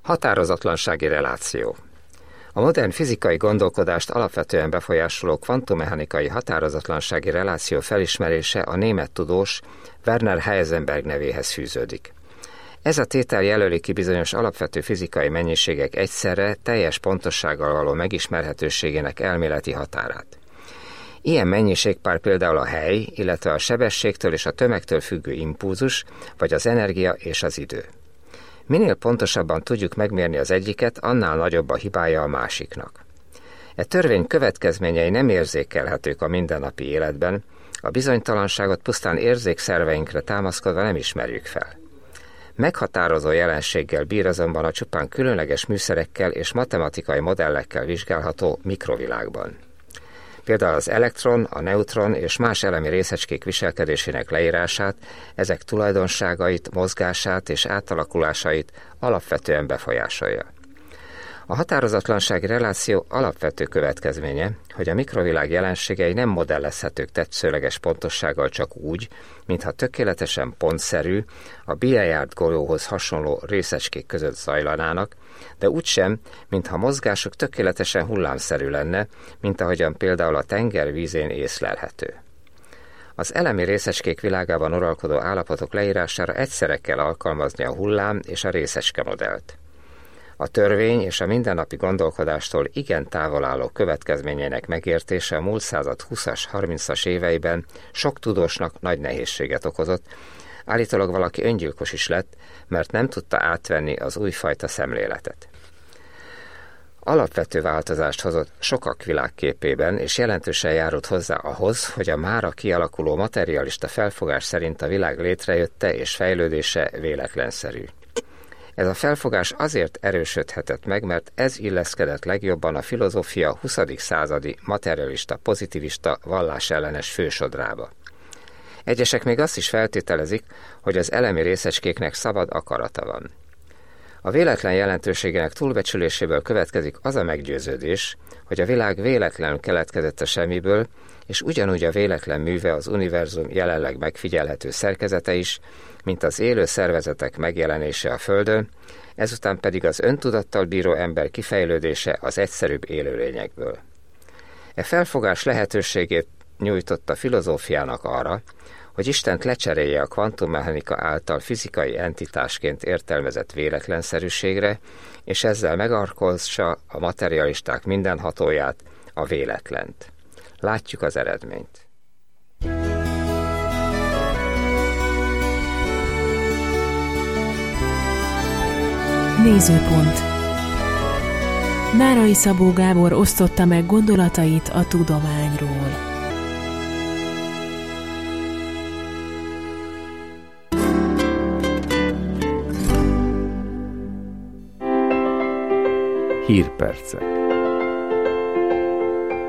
Határozatlansági reláció. A modern fizikai gondolkodást alapvetően befolyásoló kvantummechanikai határozatlansági reláció felismerése a német tudós Werner Heisenberg nevéhez fűződik. Ez a tétel jelöli ki bizonyos alapvető fizikai mennyiségek egyszerre teljes pontossággal való megismerhetőségének elméleti határát. Ilyen mennyiségpár például a hely, illetve a sebességtől és a tömegtől függő impulzus, vagy az energia és az idő. Minél pontosabban tudjuk megmérni az egyiket, annál nagyobb a hibája a másiknak. E törvény következményei nem érzékelhetők a mindennapi életben, a bizonytalanságot pusztán érzékszerveinkre támaszkodva nem ismerjük fel. Meghatározó jelenséggel bír azonban a csupán különleges műszerekkel és matematikai modellekkel vizsgálható mikrovilágban. Például az elektron, a neutron és más elemi részecskék viselkedésének leírását, ezek tulajdonságait, mozgását és átalakulásait alapvetően befolyásolja. A határozatlansági reláció alapvető következménye, hogy a mikrovilág jelenségei nem modellezhetők tetszőleges pontossággal csak úgy, mintha tökéletesen pontszerű, a billiárd golyóhoz hasonló részecskék között zajlanának, de úgysem, mintha mozgásuk tökéletesen hullámszerű lenne, mint ahogyan például a tenger vízén észlelhető. Az elemi részecskék világában uralkodó állapotok leírására egyszerre kell alkalmazni a hullám és a részecske modellt. A törvény és a mindennapi gondolkodástól igen távol álló következményeinek megértése a múlt század 20-as, 30-as éveiben sok tudósnak nagy nehézséget okozott, állítólag valaki öngyilkos is lett, mert nem tudta átvenni az újfajta szemléletet. Alapvető változást hozott sokak világképében, és jelentősen járult hozzá ahhoz, hogy a mára kialakuló materialista felfogás szerint a világ létrejötte és fejlődése véletlenszerű. Ez a felfogás azért erősödhetett meg, mert ez illeszkedett legjobban a filozófia 20. századi materialista, pozitivista, vallásellenes fősodrába. Egyesek még azt is feltételezik, hogy az elemi részecskéknek szabad akarata van. A véletlen jelentőségének túlbecsüléséből következik az a meggyőződés, hogy a világ véletlenül keletkezett a semmiből, és ugyanúgy a véletlen műve az univerzum jelenleg megfigyelhető szerkezete is, mint az élő szervezetek megjelenése a Földön, ezután pedig az öntudattal bíró ember kifejlődése az egyszerűbb élőlényekből. E felfogás lehetőségét nyújtott a filozófiának arra, hogy Istent lecserélje a kvantummechanika által fizikai entitásként értelmezett véletlenszerűségre, és ezzel megalkossa a materialisták mindenhatóját, a véletlent. Látjuk az eredményt. Nézőpont. Nárai Szabó Gábor osztotta meg gondolatait a tudományról. Hírpercek.